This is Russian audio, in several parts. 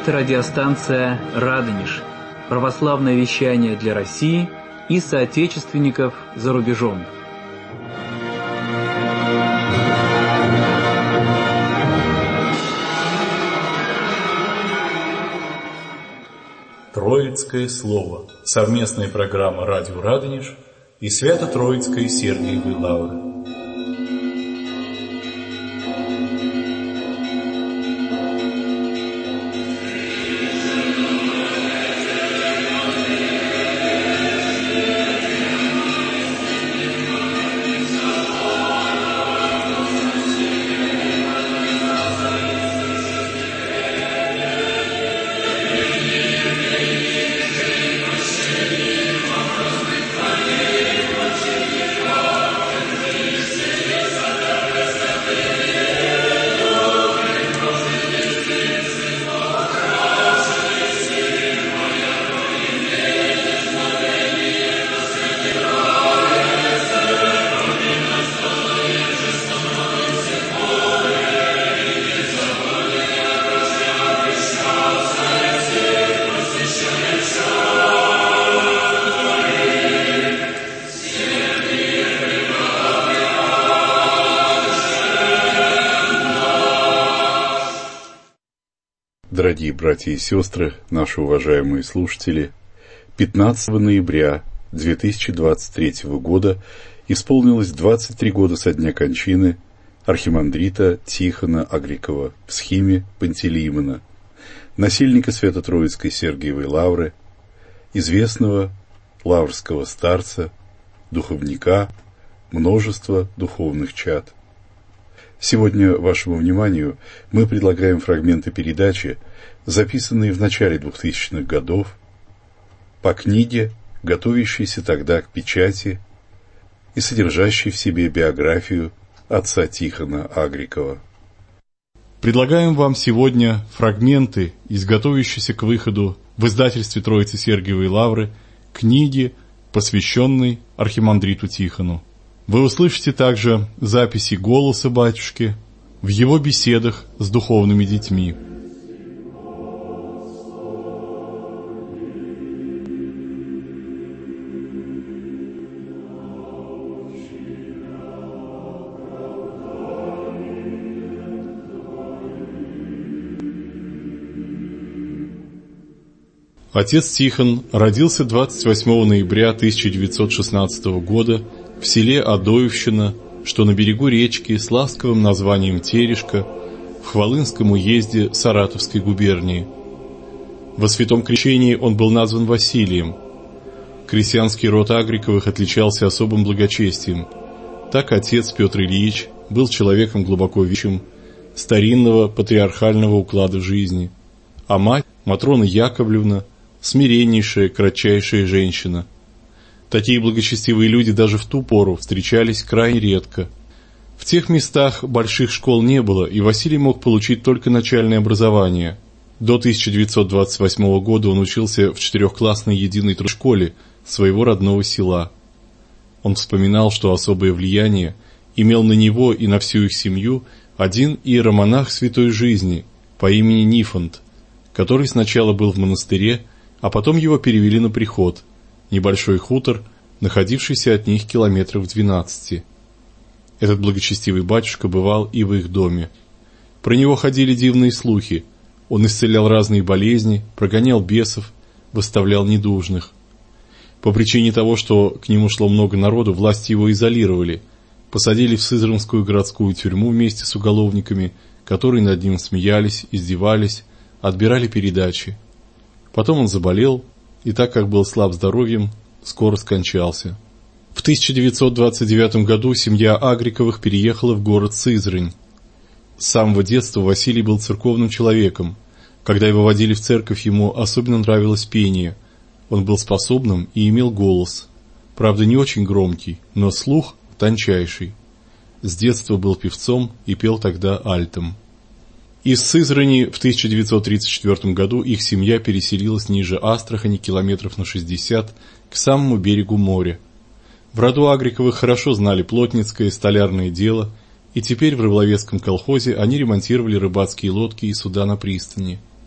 Это радиостанция «Радонеж», православное вещание для России и соотечественников за рубежом. Троицкое слово. Совместная программа «Радио Радонеж» и Свято-Троицкой Сергиевой Лавры. Дорогие братья и сестры, наши уважаемые слушатели, 15 ноября 2023 года исполнилось 23 года со дня кончины архимандрита Тихона Агрикова в схиме Пантелеимона, насельника Свято-Троицкой Сергиевой Лавры, известного лаврского старца, духовника, множества духовных чад. Сегодня вашему вниманию мы предлагаем фрагменты передачи, записанные в начале 2000-х годов, по книге, готовящейся тогда к печати и содержащей в себе биографию отца Тихона Агрикова. Предлагаем вам сегодня фрагменты из готовящейся к выходу в издательстве Троицы Сергиевой Лавры книги, посвященной архимандриту Тихону. Вы услышите также записи голоса батюшки в его беседах с духовными детьми. Отец Тихон родился 28 ноября 1916 года в селе Адоевщина, что на берегу речки с ласковым названием Терешка, в Хвалынском уезде Саратовской губернии. Во святом крещении он был назван Василием. Крестьянский род Агриковых отличался особым благочестием. Так отец Петр Ильич был человеком глубоко верующим, старинного патриархального уклада жизни, а мать, Матрона Яковлевна, смиреннейшая, кратчайшая женщина. Такие благочестивые люди даже в ту пору встречались крайне редко. В тех местах больших школ не было, и Василий мог получить только начальное образование. До 1928 года он учился в 4-классной единой школе своего родного села. Он вспоминал, что особое влияние имел на него и на всю их семью один иеромонах святой жизни по имени Нифонт, который сначала был в монастыре, а потом его перевели на приход, небольшой хутор, находившийся от них километров 12. Этот благочестивый батюшка бывал и в их доме. Про него ходили дивные слухи. Он исцелял разные болезни, прогонял бесов, восставлял недужных. По причине того, что к нему шло много народу, власти его изолировали, посадили в Сызранскую городскую тюрьму вместе с уголовниками, которые над ним смеялись, издевались, отбирали передачи. Потом он заболел, и так как был слаб здоровьем, скоро скончался. В 1929 году семья Агриковых переехала в город Сызрань. С самого детства Василий был церковным человеком. Когда его водили в церковь, ему особенно нравилось пение. Он был способным и имел голос. Правда, не очень громкий, но слух тончайший. С детства был певцом и пел тогда альтом. Из Сызрани в 1934 году их семья переселилась ниже Астрахани километров на 60 к самому берегу моря. В роду Агриковых хорошо знали плотницкое и столярное дело, и теперь в рыболовецком колхозе они ремонтировали рыбацкие лодки и суда на пристани.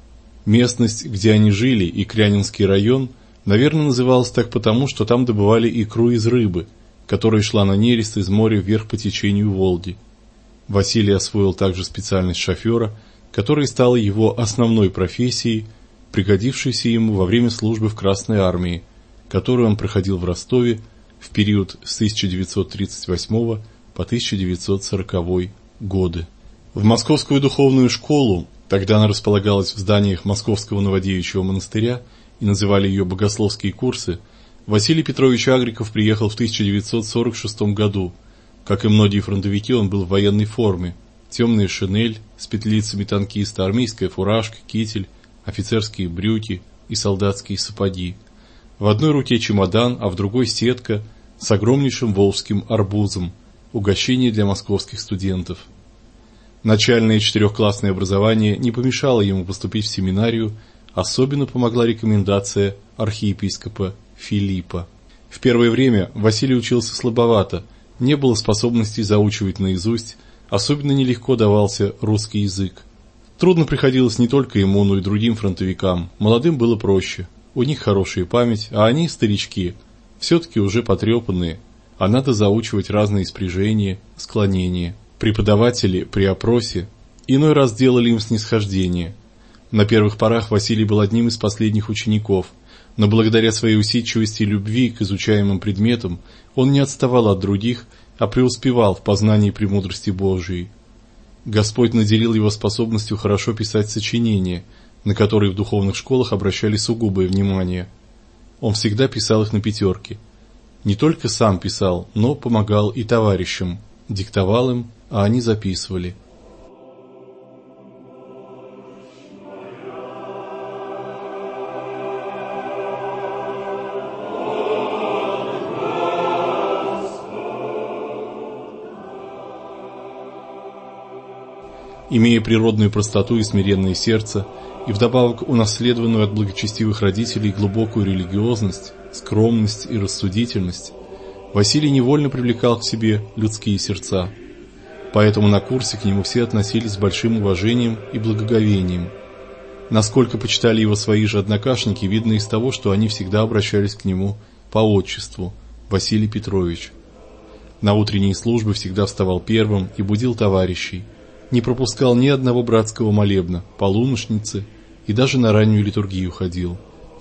Местность, где они жили, и Крянинский район, наверное, называлась так потому, что там добывали икру из рыбы, которая шла на нерест из моря вверх по течению Волги. Василий освоил также специальность шофера, которая стала его основной профессией, пригодившейся ему во время службы в Красной армии, которую он проходил в Ростове в период с 1938 по 1940 годы. В Московскую духовную школу, тогда она располагалась в зданиях Московского Новодевичьего монастыря и называли ее «Богословские курсы», Василий Петрович Агриков приехал в 1946 году. Как и многие фронтовики, он был в военной форме: темная шинель с петлицами танкиста, армейская фуражка, китель, офицерские брюки и солдатские сапоги. В одной руке чемодан, а в другой сетка с огромнейшим волжским арбузом, угощение для московских студентов. Начальное 4-классное образование не помешало ему поступить в семинарию, особенно помогла рекомендация архиепископа Филиппа. В первое время Василий учился слабовато, не было способностей заучивать наизусть, особенно нелегко давался русский язык. Трудно приходилось не только ему, но и другим фронтовикам. Молодым было проще. У них хорошая память, а они, старички, все-таки уже потрепанные, а надо заучивать разные спряжения, склонения. Преподаватели при опросе иной раз делали им снисхождение. На первых порах Василий был одним из последних учеников, но благодаря своей усидчивости и любви к изучаемым предметам он не отставал от других, а преуспевал в познании премудрости Божией. Господь наделил его способностью хорошо писать сочинения, на которые в духовных школах обращали сугубое внимание. Он всегда писал их на 5. Не только сам писал, но помогал и товарищам, диктовал им, а они записывали. Имея природную простоту и смиренное сердце, и вдобавок унаследованную от благочестивых родителей глубокую религиозность, скромность и рассудительность, Василий невольно привлекал к себе людские сердца. Поэтому на курсе к нему все относились с большим уважением и благоговением. Насколько почитали его свои же однокашники, видно из того, что они всегда обращались к нему по отчеству – Василий Петрович. На утренние службы всегда вставал первым и будил товарищей. Не пропускал ни одного братского молебна, полуношницы и даже на раннюю литургию ходил. В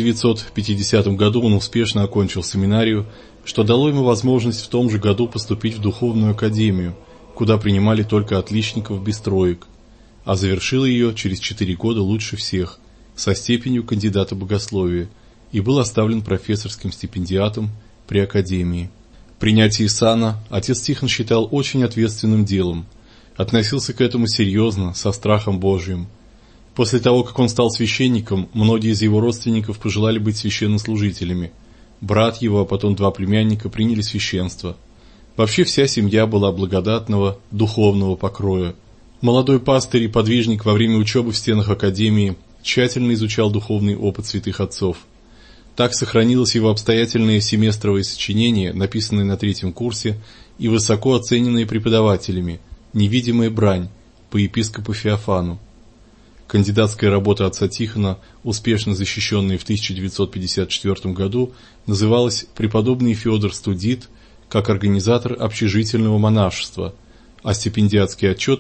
1950 году он успешно окончил семинарию, что дало ему возможность в том же году поступить в духовную академию, куда принимали только отличников без троек, а завершил ее через 4 года лучше всех, со степенью кандидата богословия, и был оставлен профессорским стипендиатом при академии. Принятие сана отец Тихон считал очень ответственным делом, относился к этому серьезно, со страхом Божиим. После того, как он стал священником, многие из его родственников пожелали быть священнослужителями. Брат его, а потом 2 племянника приняли священство. Вообще вся семья была благодатного, духовного покроя. Молодой пастырь и подвижник во время учебы в стенах академии тщательно изучал духовный опыт святых отцов. Так сохранилось его обстоятельное семестровое сочинение, написанное на 3 курсе и высоко оцененное преподавателями «Невидимая брань» по епископу Феофану. Кандидатская работа отца Тихона, успешно защищенная в 1954 году, называлась «Преподобный Феодор Студит как организатор общежительного монашества», а стипендиатский отчет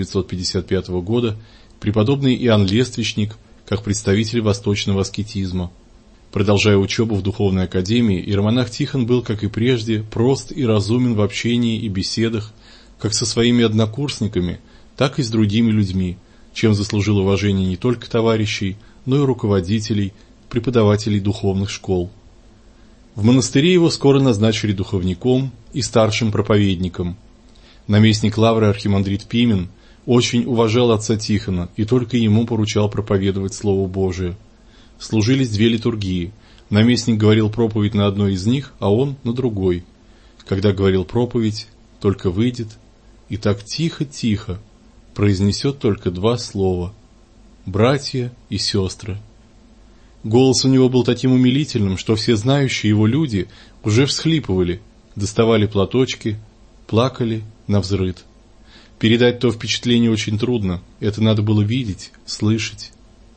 1955 года «Преподобный Иоанн Лествичник как представитель восточного аскетизма». Продолжая учебу в духовной академии, иеромонах Тихон был, как и прежде, прост и разумен в общении и беседах, как со своими однокурсниками, так и с другими людьми, чем заслужил уважение не только товарищей, но и руководителей, преподавателей духовных школ. В монастыре его скоро назначили духовником и старшим проповедником. Наместник лавры архимандрит Пимен очень уважал отца Тихона и только ему поручал проповедовать Слово Божие. Служились 2 литургии. Наместник говорил проповедь на одной из них, а он на другой. Когда говорил проповедь, только выйдет и так тихо-тихо произнесет только 2 слова: «братья и сестры». Голос у него был таким умилительным, что все знающие его люди уже всхлипывали, доставали платочки, плакали навзрыд. Передать то впечатление очень трудно, это надо было видеть, слышать.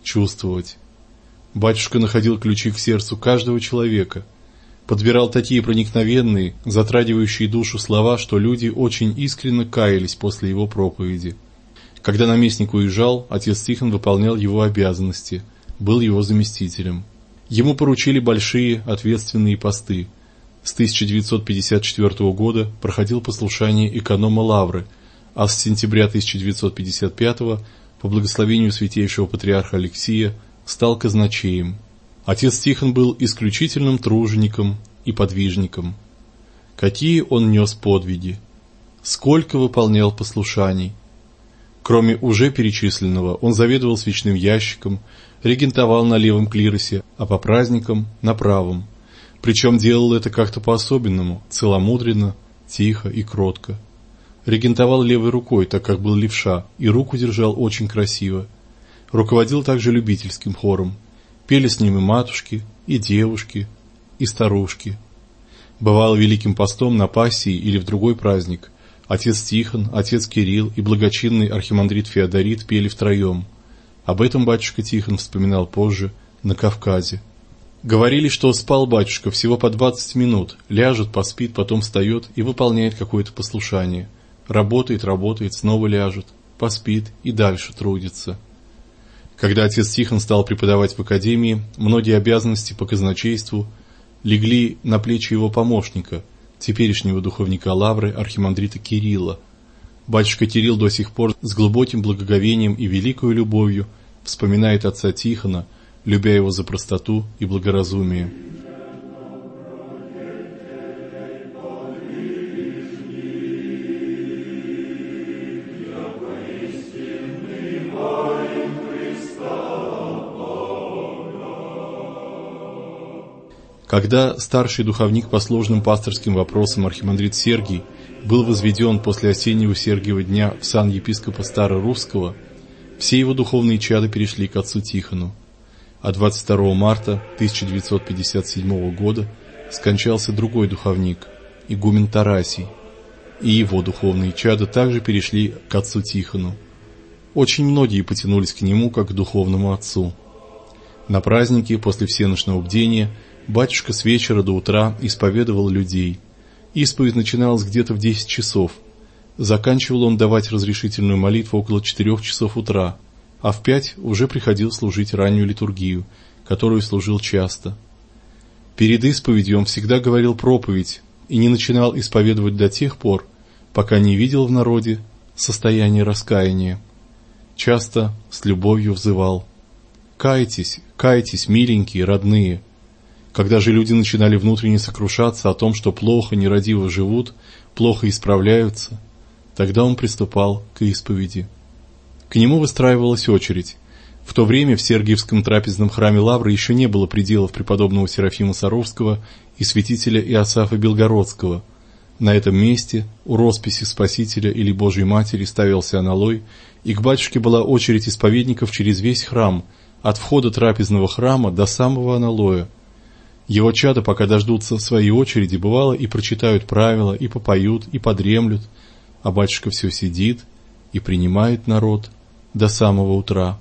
чувствовать. Батюшка находил ключи к сердцу каждого человека, подбирал такие проникновенные, затрагивающие душу слова, что люди очень искренне каялись после его проповеди. Когда наместник уезжал, отец Тихон выполнял его обязанности, был его заместителем. Ему поручили большие ответственные посты. С 1954 года проходил послушание эконома Лавры, а с сентября 1955 по благословению святейшего патриарха Алексия стал казначеем. Отец Тихон был исключительным тружеником и подвижником. Какие он нес подвиги, сколько выполнял послушаний. Кроме уже перечисленного, он заведовал свечным ящиком, регентовал на левом клиросе, а по праздникам на правом. Причем делал это как-то по-особенному, целомудренно, тихо и кротко. Регентовал левой рукой, так как был левша, и руку держал очень красиво. Руководил также любительским хором. Пели с ним и матушки, и девушки, и старушки. Бывало великим постом на Пассии или в другой праздник. Отец Тихон, отец Кирилл и благочинный архимандрит Феодорит пели втроем. Об этом батюшка Тихон вспоминал позже, на Кавказе. Говорили, что спал батюшка всего по 20 минут, ляжет, поспит, потом встает и выполняет какое-то послушание. Работает, снова ляжет, поспит и дальше трудится. Когда отец Тихон стал преподавать в академии, многие обязанности по казначейству легли на плечи его помощника, теперешнего духовника Лавры, архимандрита Кирилла. Батюшка Кирилл до сих пор с глубоким благоговением и великою любовью вспоминает отца Тихона, любя его за простоту и благоразумие. Когда старший духовник по сложным пасторским вопросам архимандрит Сергий был возведен после осеннего Сергиева дня в сан епископа Старорусского, все его духовные чады перешли к отцу Тихону. А 22 марта 1957 года скончался другой духовник, игумен Тарасий, и его духовные чада также перешли к отцу Тихону. Очень многие потянулись к нему как к духовному отцу. На празднике после всенощного бдения батюшка с вечера до утра исповедовал людей. Исповедь начиналась где-то в 10 часов. Заканчивал он давать разрешительную молитву около 4 часов утра, а в 5 уже приходил служить раннюю литургию, которую служил часто. Перед исповедью он всегда говорил проповедь и не начинал исповедовать до тех пор, пока не видел в народе состояние раскаяния. Часто с любовью взывал: «Кайтесь, кайтесь, миленькие, родные». Когда же люди начинали внутренне сокрушаться о том, что плохо, нерадиво живут, плохо исправляются, тогда он приступал к исповеди. К нему выстраивалась очередь. В то время в Сергиевском трапезном храме Лавры еще не было пределов преподобного Серафима Саровского и святителя Иосафа Белгородского. На этом месте у росписи Спасителя или Божьей Матери ставился аналой, и к батюшке была очередь исповедников через весь храм, от входа трапезного храма до самого аналоя. Его чада, пока дождутся своей очереди, бывало и прочитают правила, и попоют, и подремлют, а батюшка все сидит и принимает народ до самого утра.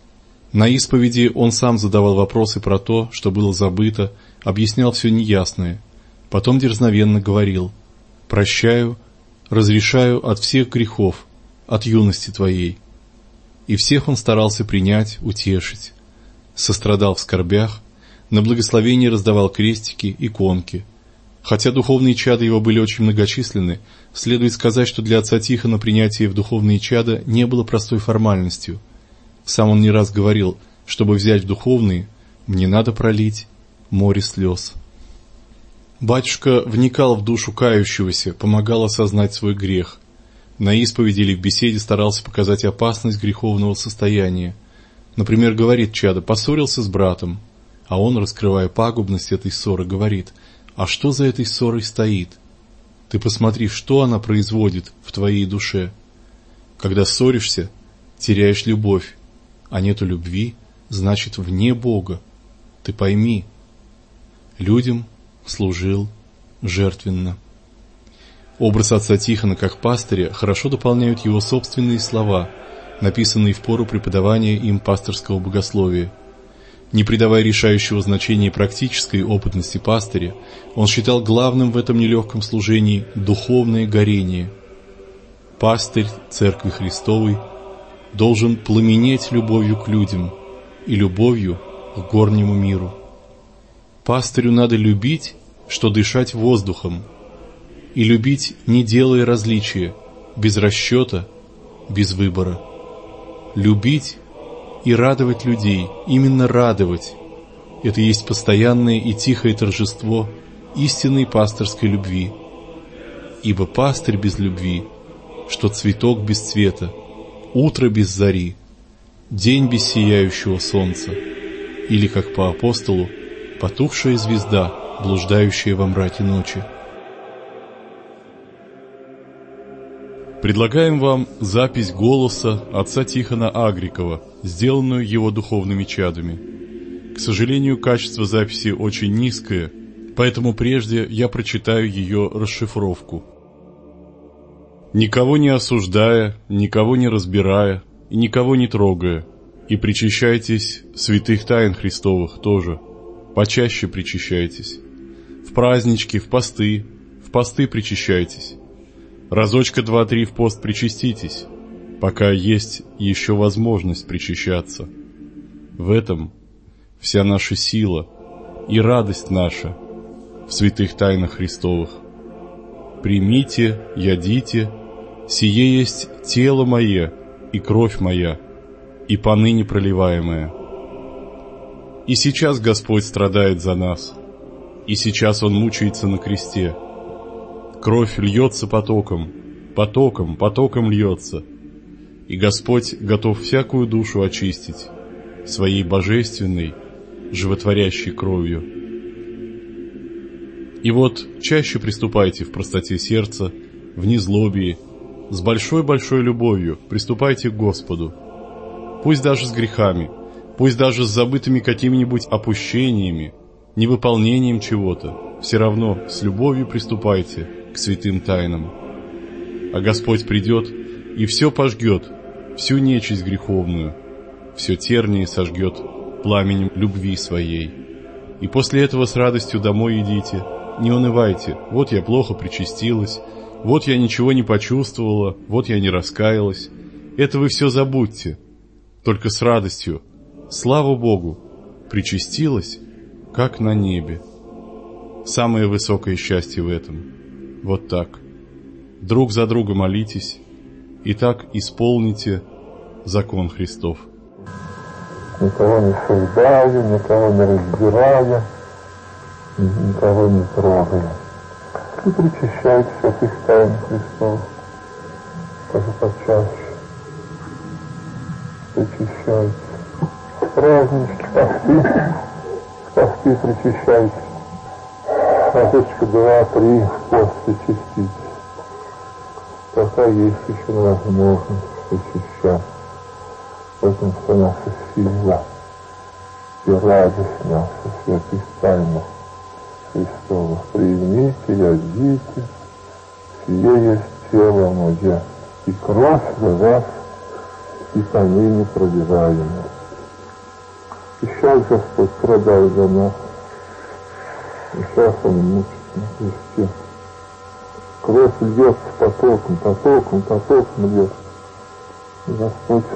На исповеди он сам задавал вопросы про то, что было забыто, объяснял все неясное, потом дерзновенно говорил: «Прощаю, разрешаю от всех грехов, от юности твоей». И всех он старался принять, утешить. Сострадал в скорбях, на благословение раздавал крестики, иконки. Хотя духовные чады его были очень многочисленны, следует сказать, что для отца Тихона принятие в духовные чада не было простой формальностью. Сам он не раз говорил: чтобы взять в духовные, мне надо пролить море слез. Батюшка вникал в душу кающегося, помогал осознать свой грех. На исповеди или в беседе старался показать опасность греховного состояния. Например, говорит чадо: поссорился с братом, а он, раскрывая пагубность этой ссоры, говорит: а что за этой ссорой стоит? Ты посмотри, что она производит в твоей душе. Когда ссоришься, теряешь любовь, а нету любви, значит, вне Бога. Ты пойми. Людям служил жертвенно. Образ отца Тихона как пастыря хорошо дополняют его собственные слова: написанные в пору преподавания им пасторского богословия. Не придавая решающего значения практической опытности пастыря, он считал главным в этом нелегком служении духовное горение. Пастырь Церкви Христовой должен пламенеть любовью к людям и любовью к горнему миру. Пастырю надо любить, что дышать воздухом, и любить, не делая различия, без расчета, без выбора. Любить и радовать людей, именно радовать. Это есть постоянное и тихое торжество истинной пасторской любви. Ибо пастырь без любви, что цветок без цвета, утро без зари, день без сияющего солнца, или, как по апостолу, потухшая звезда, блуждающая во мраке ночи. Предлагаем вам запись голоса отца Тихона Агрикова, сделанную его духовными чадами. К сожалению, качество записи очень низкое, поэтому прежде я прочитаю ее расшифровку. «Никого не осуждая, никого не разбирая и никого не трогая, и причащайтесь святых тайн Христовых тоже, почаще причащайтесь. В празднички, в посты причащайтесь. Разочка 2-3 в пост причаститесь, пока есть еще возможность причащаться. В этом вся наша сила и радость наша в святых тайнах Христовых. Примите, ядите, сие есть тело мое и кровь моя, и поныне проливаемая. И сейчас Господь страдает за нас, и сейчас Он мучается на кресте. Кровь льется потоком, потоком льется, и Господь готов всякую душу очистить своей божественной, животворящей кровью. И вот чаще приступайте в простоте сердца, в незлобии, с большой-большой любовью приступайте к Господу. Пусть даже с грехами, пусть даже с забытыми какими-нибудь опущениями, невыполнением чего-то, все равно с любовью приступайте к святым тайнам. А Господь придет и все пожгет, всю нечисть греховную, все тернии сожгет пламенем любви своей. И после этого с радостью домой идите, не унывайте, вот я плохо причастилась, вот я ничего не почувствовала, вот я не раскаялась. Это вы все забудьте, только с радостью. Слава Богу, причастилась, как на небе. Самое высокое счастье в этом. Вот так. Друг за друга молитесь, и так исполните закон Христов. Никого не осуждая, никого не разбирая, никого не трогая. И причащайте святых тайн Христов. Тоже почаще. Причащайте. Празднички, посты причащайте. Разочка 2-3 в пост причаститесь. Пока есть еще возможность причащаться. В этом вся наша сила и радость наша в святых тайнах Христова. Примите, ядите, сие есть тело мое, и кровь за вас, и поныне проливаемая. И сейчас Господь страдает за нас, и сейчас Он мучится на кресте. Кровь льется потоком льется. И Господь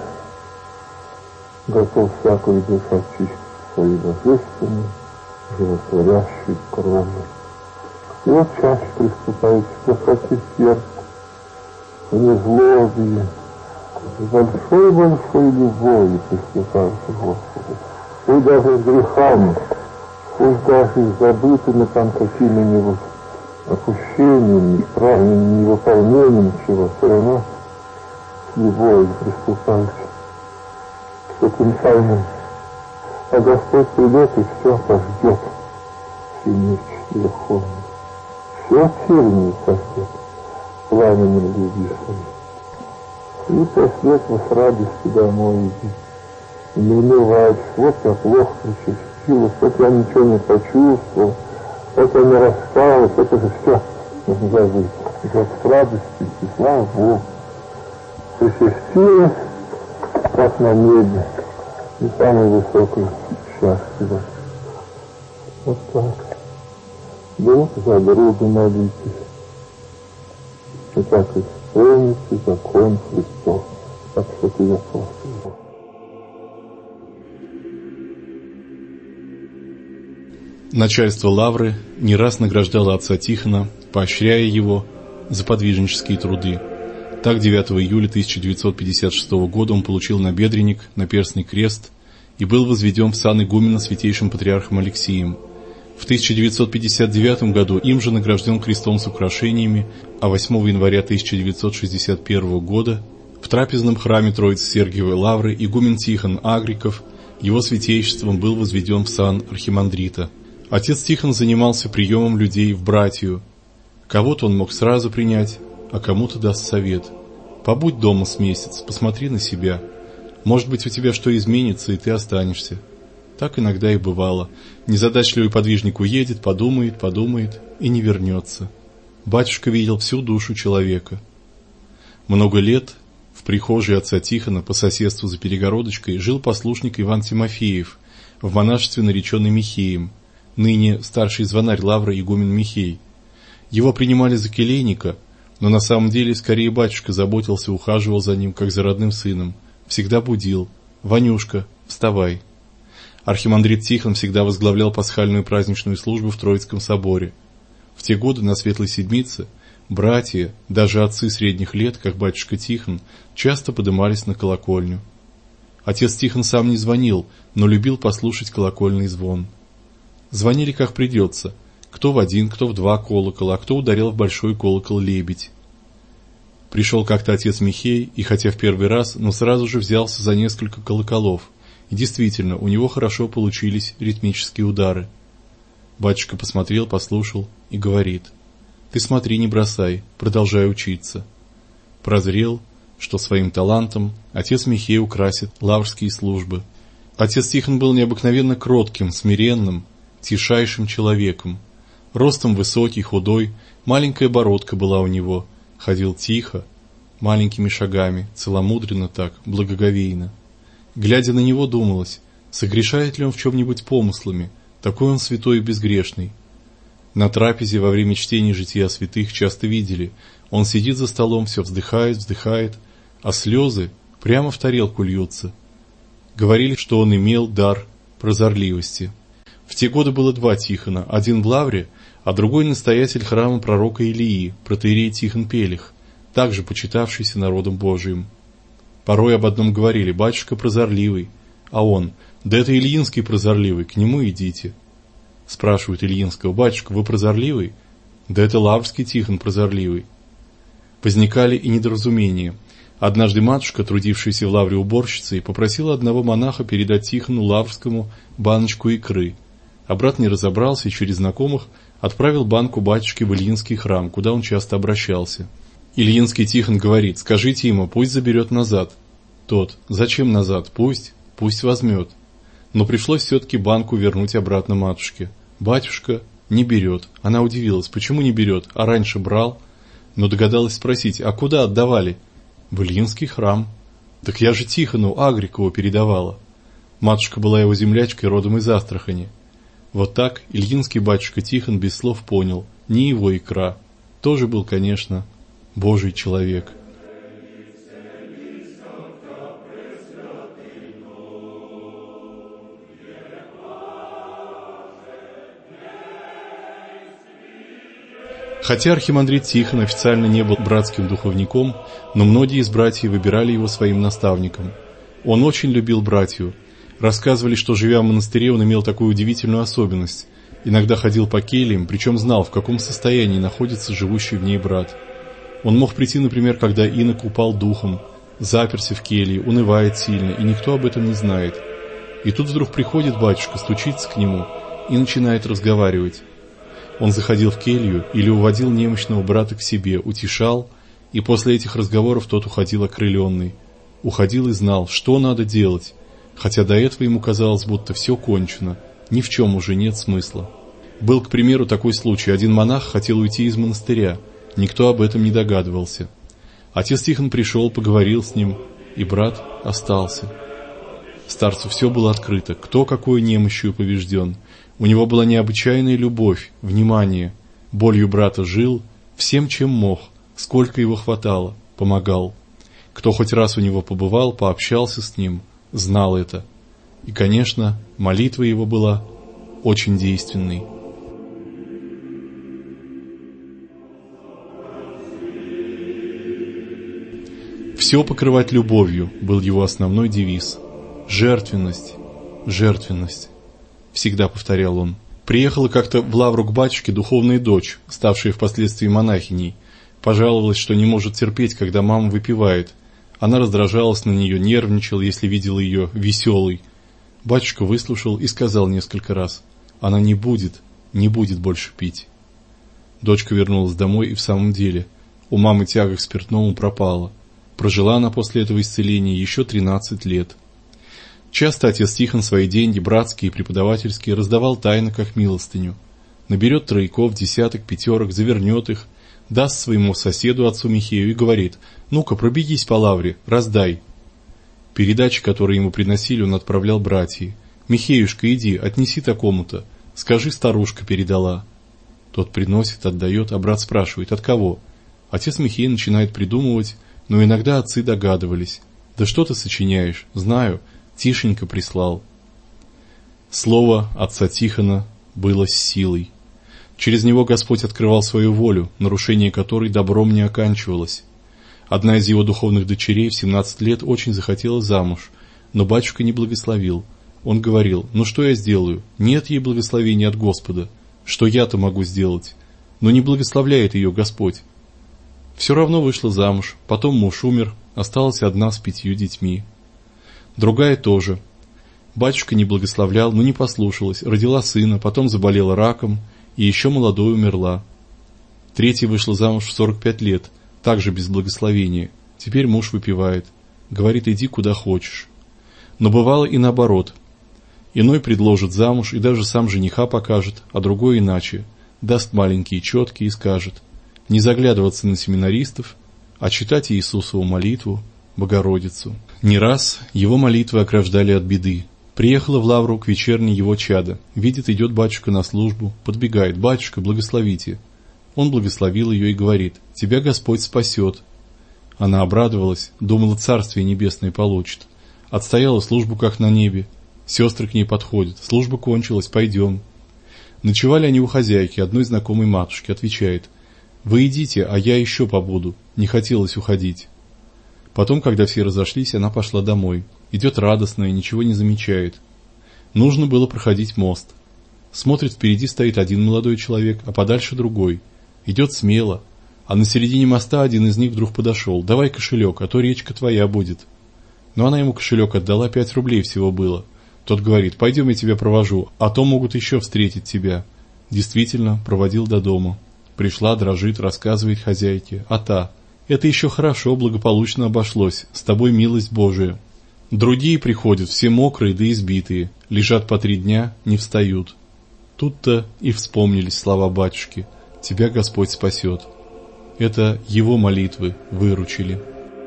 готов всякую душу очистить своей божественной, животворящей кровью. И вот чаще приступаете к простоте сердца, в незлобии, с большой-большой любовью приступаете к Господу. Пусть даже с грехами, пусть даже с забытыми там какими-нибудь опущениями, правильным невыполнением чего, все равно с любовью приступаете к этим тайнам. А Господь придет и все пождет, все нечисть верховную. Все тернии сождет пламенем любви своей. И после этого с радостью домой идите. И не унывайтесь, вот я плохо причастилась, вот я ничего не почувствовал, вот я не раскаялась, это же все нужно забыть. И вот с радостью, и слава Богу, причастилась, как на небе, и самое высокое счастье. Вот так. Друг за друга молитесь. И так исполните закон Христов, как святые апостолы. Начальство Лавры не раз награждало отца Тихона, поощряя его за подвижнические труды. Так, 9 июля 1956 года он получил набедренник, наперстный крест и был возведен в сан игумена святейшим патриархом Алексием. В 1959 году им же награжден крестом с украшениями, а 8 января 1961 года в трапезном храме Троицы Сергиевой Лавры игумен Тихон Агриков его святейшеством был возведен в сан архимандрита. Отец Тихон занимался приемом людей в братью. Кого-то он мог сразу принять, а кому-то даст совет. Побудь дома с месяц, посмотри на себя. Может быть, у тебя что изменится, и ты останешься. Так иногда и бывало. Незадачливый подвижник уедет, подумает и не вернется. Батюшка видел всю душу человека. Много лет в прихожей отца Тихона по соседству за перегородочкой жил послушник Иван Тимофеев, в монашестве нареченный Михеем, ныне старший звонарь Лавры игумен Михей. Его принимали за келейника, но на самом деле скорее батюшка заботился, ухаживал за ним, как за родным сыном. Всегда будил: «Ванюшка, вставай». Архимандрит Тихон всегда возглавлял пасхальную праздничную службу в Троицком соборе. В те годы на Светлой Седмице братья, даже отцы средних лет, как батюшка Тихон, часто подымались на колокольню. Отец Тихон сам не звонил, но любил послушать колокольный звон. Звонили как придется, кто в один, кто в два колокола, а кто ударил в большой колокол лебедь. Пришел как-то отец Михей, и хотя в первый раз, но сразу же взялся за несколько колоколов. И действительно, у него хорошо получились ритмические удары. Батюшка посмотрел, послушал и говорит: «Ты смотри, не бросай, продолжай учиться». Прозрел, что своим талантом отец Михей украсит лаврские службы. Отец Тихон был необыкновенно кротким, смиренным, тишайшим человеком. Ростом высокий, худой, маленькая бородка была у него, ходил тихо, маленькими шагами, целомудренно так, благоговейно. Глядя на него, думалось, согрешает ли он в чем-нибудь помыслами, такой он святой и безгрешный. На трапезе во время чтения жития святых часто видели, он сидит за столом, все вздыхает, а слезы прямо в тарелку льются. Говорили, что он имел дар прозорливости. В те годы было два Тихона, один в Лавре, а другой настоятель храма пророка Илии, протоиерей Тихон Пелих, также почитавшийся народом Божиим. Порой об одном говорили: батюшка прозорливый, а он: да это Ильинский прозорливый, к нему идите. Спрашивают Ильинского: батюшка, вы прозорливый? Да это Лаврский Тихон прозорливый. Возникали и недоразумения. Однажды матушка, трудившаяся в Лавре уборщицей, попросила одного монаха передать Тихону Лаврскому баночку икры. А брат не разобрался и через знакомых отправил банку батюшке в Ильинский храм, куда он часто обращался. Ильинский Тихон говорит: скажите ему, пусть заберет назад. Тот: зачем назад? Пусть возьмет. Но пришлось все-таки банку вернуть обратно матушке. Батюшка не берет. Она удивилась: почему не берет, а раньше брал? Но догадалась спросить: а куда отдавали? В Ильинский храм. Так я же Тихону Агрикову передавала. Матушка была его землячкой, родом из Астрахани. Вот так Ильинский батюшка Тихон без слов понял: не его икра. Тоже был, конечно, Божий человек. Хотя архимандрит Тихон официально не был братским духовником, но многие из братьев выбирали его своим наставником. Он очень любил братью. Рассказывали, что, живя в монастыре, он имел такую удивительную особенность. Иногда ходил по кельям, причем знал, в каком состоянии находится живущий в ней брат. Он мог прийти, например, когда инок упал духом, заперся в келье, унывает сильно, и никто об этом не знает. И тут вдруг приходит батюшка, стучится к нему и начинает разговаривать. Он заходил в келью или уводил немощного брата к себе, утешал, и после этих разговоров тот уходил окрыленный. Уходил и знал, что надо делать, хотя до этого ему казалось, будто все кончено, ни в чем уже нет смысла. Был, к примеру, такой случай. Один монах хотел уйти из монастыря, никто об этом не догадывался. Отец Тихон пришел, поговорил с ним, и брат остался. Старцу все было открыто, кто какой немощью поврежден. У него была необычайная любовь, внимание. Болью брата жил, всем, чем мог, сколько его хватало, помогал. Кто хоть раз у него побывал, пообщался с ним, знал это. И, конечно, молитва его была очень действенной. «Все покрывать любовью» был его основной девиз. «Жертвенность, жертвенность», — всегда повторял он. Приехала как-то в лавру к батюшке духовная дочь, ставшая впоследствии монахиней. Пожаловалась, что не может терпеть, когда мама выпивает. Она раздражалась на нее, нервничала, если видела ее веселой. Батюшка выслушал и сказал несколько раз: «Она не будет больше пить». Дочка вернулась домой, и в самом деле у мамы тяга к спиртному пропала. Прожила она после этого исцеления еще 13 лет. Часто отец Тихон свои деньги, братские и преподавательские, раздавал тайно, как милостыню. Наберет трояков, десяток, пятерок, завернет их, даст своему соседу, отцу Михею, и говорит: «Ну-ка, пробегись по лавре, раздай». Передачи, которые ему приносили, он отправлял братьям. «Михеюшка, иди, отнеси такому-то, скажи, старушка передала». Тот приносит, отдает, а брат спрашивает: «От кого?» Отец Михей начинает придумывать, но иногда отцы догадывались. «Да что ты сочиняешь? Знаю, Тишенька прислал». Слово отца Тихона было с силой. Через него Господь открывал свою волю, нарушение которой добром не оканчивалось. Одна из его духовных дочерей в 17 лет очень захотела замуж, но батюшка не благословил. Он говорил: «Ну что я сделаю? Нет ей благословения от Господа. Что я-то могу сделать? Но не благословляет ее Господь». Все равно вышла замуж, потом муж умер, осталась одна с 5 детьми. Другая тоже. Батюшка не благословлял, но не послушалась, родила сына, потом заболела раком и еще молодой умерла. Третья вышла замуж в 45 лет, также без благословения. Теперь муж выпивает. Говорит: «Иди куда хочешь». Но бывало и наоборот. Иной предложит замуж и даже сам жениха покажет, а другой иначе. Даст маленькие четки и скажет: не заглядываться на семинаристов, а читать Иисусову молитву, Богородицу. Не раз его молитвы ограждали от беды. Приехала в лавру к вечерней его чадо. Видит, идет батюшка на службу, подбегает: «Батюшка, благословите». Он благословил ее и говорит: «Тебя Господь спасет». Она обрадовалась, думала, Царствие Небесное получит. Отстояла службу как на небе. Сестры к ней подходят: «Служба кончилась, пойдем». Ночевали они у хозяйки, одной знакомой матушки. Отвечает: «Вы идите, а я еще побуду». Не хотелось уходить. Потом, когда все разошлись, она пошла домой. Идет радостная, ничего не замечает. Нужно было проходить мост. Смотрит, впереди стоит один молодой человек, а подальше другой. Идет смело, а на середине моста один из них вдруг подошел: «Давай кошелек, а то речка твоя будет». Но она ему кошелек отдала, 5 рублей всего было. Тот говорит: «Пойдем, я тебя провожу, а то могут еще встретить тебя». Действительно, проводил до дома. Пришла, дрожит, рассказывает хозяйке, а та: «Это еще хорошо, благополучно обошлось, с тобой милость Божия». Другие приходят, все мокрые да избитые, лежат по 3 дня, не встают. Тут-то и вспомнились слова батюшки: «Тебя Господь спасет». Это его молитвы выручили.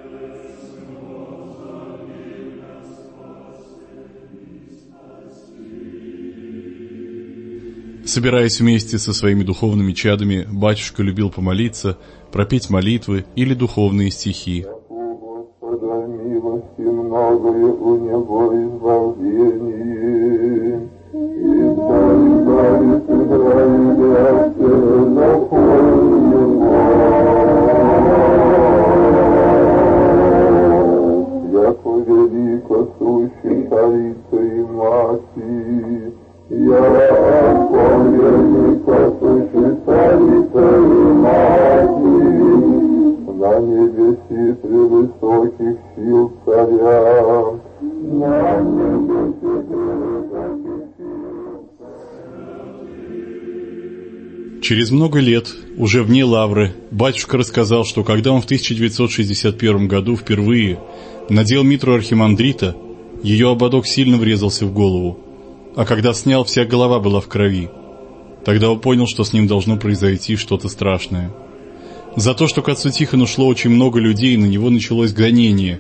Собираясь вместе со своими духовными чадами, батюшка любил помолиться, пропеть молитвы или духовные стихи. Господа, милости многое у него избавление, и избавит Израиля закон его. Яко велико сущий царица и мати, я велико сущий царица и мати, на небеси превысоких сил царя, на небеси превысоких сил царя. Через много лет, уже вне лавры, батюшка рассказал, что когда он в 1961 году впервые надел митру архимандрита, ее ободок сильно врезался в голову, а когда снял, вся голова была в крови. Тогда он понял, что с ним должно произойти что-то страшное. За то, что к отцу Тихону шло очень много людей, на него началось гонение.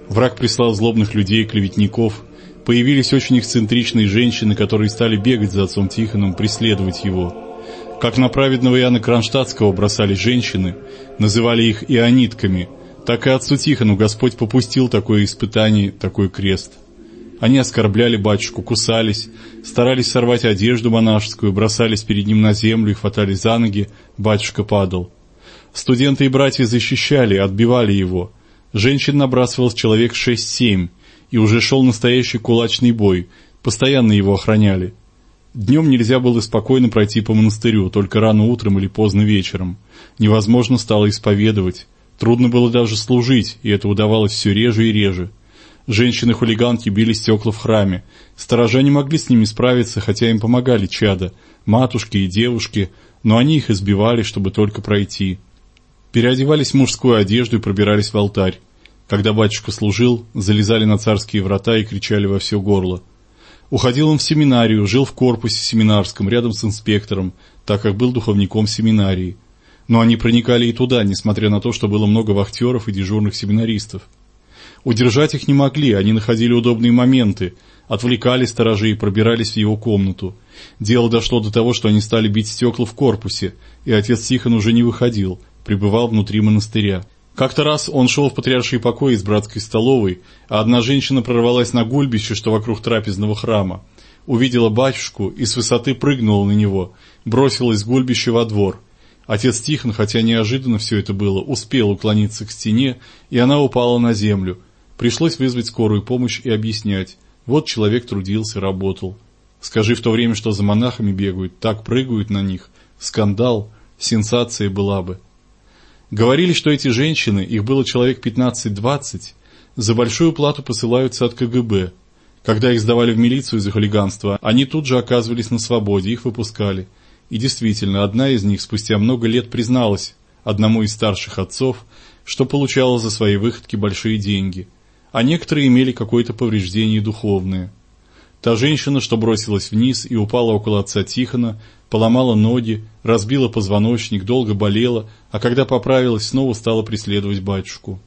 Враг прислал злобных людей, клеветников. Появились очень эксцентричные женщины, которые стали бегать за отцом Тихоном, преследовать его. Как на праведного Иоанна Кронштадтского бросались женщины, называли их ионитками, так и отцу Тихону Господь попустил такое испытание, такой крест. Они оскорбляли батюшку, кусались, старались сорвать одежду монашескую, бросались перед ним на землю и хватались за ноги, батюшка падал. Студенты и братья защищали, отбивали его. Женщин набрасывалось человек 6-7, и уже шел настоящий кулачный бой, постоянно его охраняли. Днем нельзя было спокойно пройти по монастырю, только рано утром или поздно вечером. Невозможно стало исповедовать, трудно было даже служить, и это удавалось все реже и реже. Женщины-хулиганки били стекла в храме. Сторожа не могли с ними справиться, хотя им помогали чада, матушки и девушки, но они их избивали, чтобы только пройти. Переодевались в мужскую одежду и пробирались в алтарь. Когда батюшка служил, залезали на царские врата и кричали во все горло. Уходил он в семинарию, жил в корпусе семинарском, рядом с инспектором, так как был духовником семинарии. Но они проникали и туда, несмотря на то, что было много вахтеров и дежурных семинаристов. Удержать их не могли, они находили удобные моменты, отвлекали сторожей и пробирались в его комнату. Дело дошло до того, что они стали бить стекла в корпусе, и отец Тихон уже не выходил, пребывал внутри монастыря. Как-то раз он шел в патриаршие покои из братской столовой, а одна женщина прорвалась на гульбище, что вокруг трапезного храма. Увидела батюшку и с высоты прыгнула на него, бросилась с гульбища во двор. Отец Тихон, хотя неожиданно все это было, успел уклониться к стене, и она упала на землю. Пришлось вызвать скорую помощь и объяснять. Вот человек трудился, работал. Скажи в то время, что за монахами бегают, так прыгают на них. Скандал, сенсация была бы. Говорили, что эти женщины, их было человек 15-20, за большую плату посылаются от КГБ. Когда их сдавали в милицию за хулиганство, они тут же оказывались на свободе, их выпускали. И действительно, одна из них спустя много лет призналась одному из старших отцов, что получала за свои выходки большие деньги, а некоторые имели какое-то повреждение духовное. Та женщина, что бросилась вниз и упала около отца Тихона, поломала ноги, разбила позвоночник, долго болела, а когда поправилась, снова стала преследовать батюшку.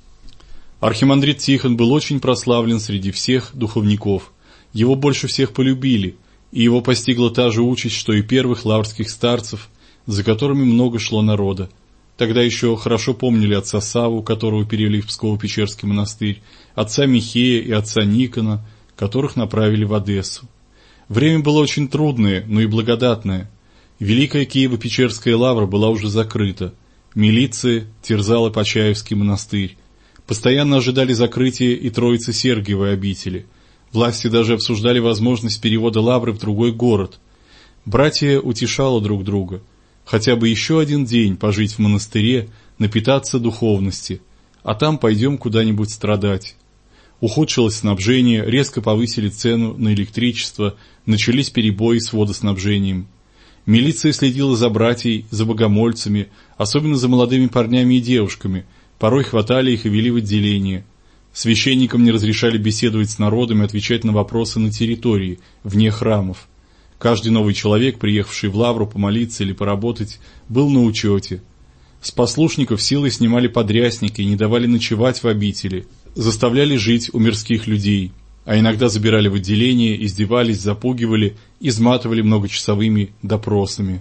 Архимандрит Тихон был очень прославлен среди всех духовников. Его больше всех полюбили, и его постигла та же участь, что и первых лаврских старцев, за которыми много шло народа. Тогда еще хорошо помнили отца Савву, которого перевели в Псково-Печерский монастырь, отца Михея и отца Никона, которых направили в Одессу. Время было очень трудное, но и благодатное. Великая Киево-Печерская лавра была уже закрыта. Милиция терзала Почаевский монастырь. Постоянно ожидали закрытия и Троицы Сергиевой обители. Власти даже обсуждали возможность перевода лавры в другой город. Братья утешало друг друга. Хотя бы еще один день пожить в монастыре, напитаться духовности, а там пойдем куда-нибудь страдать. Ухудшилось снабжение, резко повысили цену на электричество, начались перебои с водоснабжением. Милиция следила за братьями, за богомольцами, особенно за молодыми парнями и девушками, порой хватали их и вели в отделение. Священникам не разрешали беседовать с народом и отвечать на вопросы на территории, вне храмов. Каждый новый человек, приехавший в лавру помолиться или поработать, был на учете. С послушников силой снимали подрясники и не давали ночевать в обители, заставляли жить у мирских людей, а иногда забирали в отделение, издевались, запугивали, изматывали многочасовыми допросами.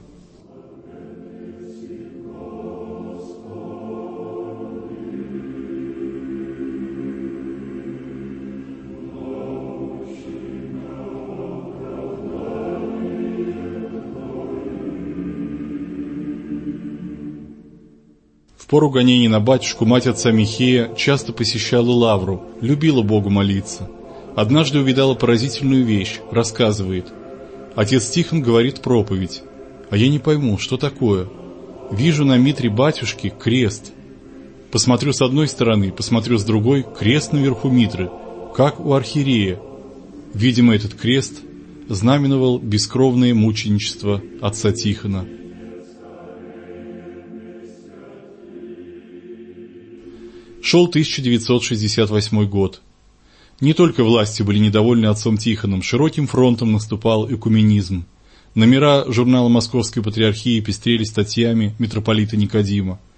В пору гонений на батюшку мать отца Михея часто посещала лавру, любила Богу молиться. Однажды увидала поразительную вещь, рассказывает. Отец Тихон говорит проповедь, а я не пойму, что такое. Вижу на митре батюшки крест. Посмотрю с одной стороны, посмотрю с другой, крест наверху митры, как у архиерея. Видимо, этот крест знаменовал бескровное мученичество отца Тихона. Шел 1968 год. Не только власти были недовольны отцом Тихоном, широким фронтом наступал экуменизм. Номера журнала Московской Патриархии пестрели статьями митрополита Никодима.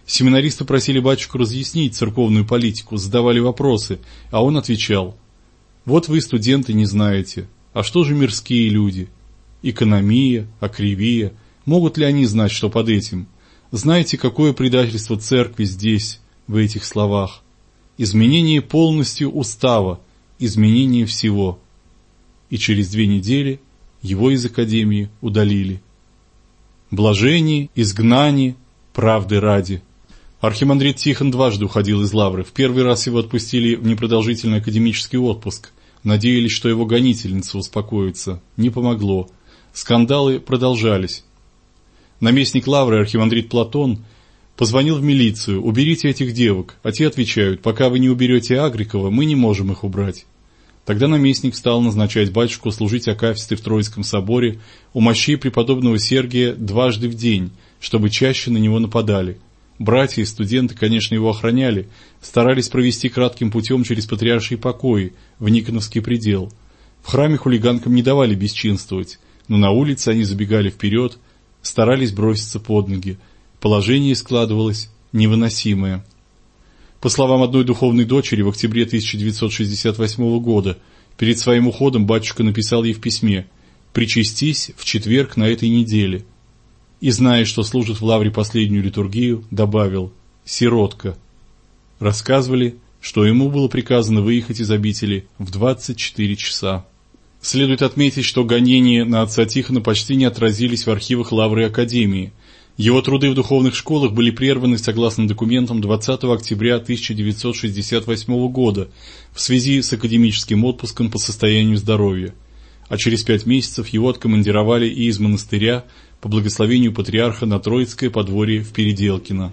Семинаристы просили батюшку разъяснить церковную политику, задавали вопросы, а он отвечал: «Вот вы, студенты, не знаете, а что же мирские люди? Экономия, акривия, могут ли они знать, что под этим? Знаете, какое предательство церкви здесь, в этих словах? Изменение полностью устава, изменение всего». И через 2 недели его из академии удалили. Блажение, изгнание, правды ради. Архимандрит Тихон дважды уходил из лавры. В первый раз его отпустили в непродолжительный академический отпуск. Надеялись, что его гонительница успокоится. Не помогло. Скандалы продолжались. Наместник лавры, архимандрит Платон, позвонил в милицию: «Уберите этих девок». А те отвечают: «Пока вы не уберете Агрикова, мы не можем их убрать». Тогда наместник стал назначать батюшку служить акафисты в Троицком соборе у мощей преподобного Сергия 2 раза в день, чтобы чаще на него нападали. Братья и студенты, конечно, его охраняли, старались провести кратким путем через патриаршие покои в Никоновский предел. В храме хулиганкам не давали бесчинствовать, но на улице они забегали вперед, старались броситься под ноги. Положение складывалось невыносимое. По словам одной духовной дочери, в октябре 1968 года перед своим уходом батюшка написал ей в письме: «Причастись в четверг на этой неделе». И, зная, что служит в лавре последнюю литургию, добавил: «Сиротка». Рассказывали, что ему было приказано выехать из обители в 24 часа. Следует отметить, что гонения на отца Тихона почти не отразились в архивах лавры и академии. Его труды в духовных школах были прерваны согласно документам 20 октября 1968 года в связи с академическим отпуском по состоянию здоровья, а через 5 месяцев его откомандировали и из монастыря по благословению патриарха на Троицкое подворье в Переделкино.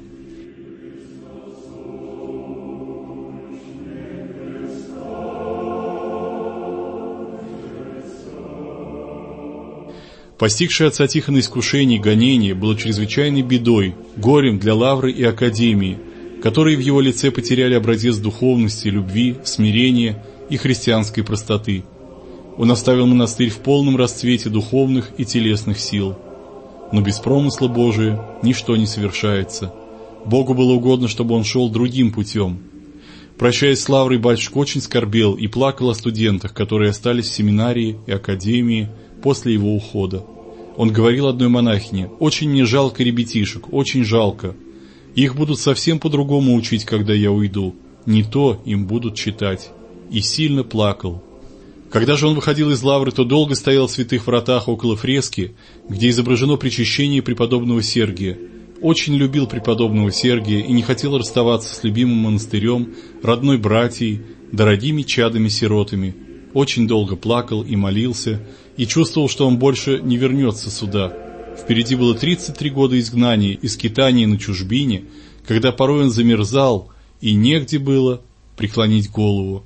Постигшее отца Тихона искушение и гонение было чрезвычайной бедой, горем для лавры и академии, которые в его лице потеряли образец духовности, любви, смирения и христианской простоты. Он оставил монастырь в полном расцвете духовных и телесных сил. Но без промысла Божия ничто не совершается. Богу было угодно, чтобы он шел другим путем. Прощаясь с лаврой, батюшка очень скорбел и плакал о студентах, которые остались в семинарии и академии после его ухода. Он говорил одной монахине: «Очень мне жалко ребятишек, очень жалко. Их будут совсем по-другому учить, когда я уйду. Не то им будут читать». И сильно плакал. Когда же он выходил из лавры, то долго стоял в святых вратах около фрески, где изображено причащение преподобного Сергия. Очень любил преподобного Сергия и не хотел расставаться с любимым монастырем, родной братьей, дорогими чадами-сиротами. Очень долго плакал и молился, и чувствовал, что он больше не вернется сюда. Впереди было 33 года изгнания и скитания на чужбине, когда порой он замерзал, и негде было преклонить голову.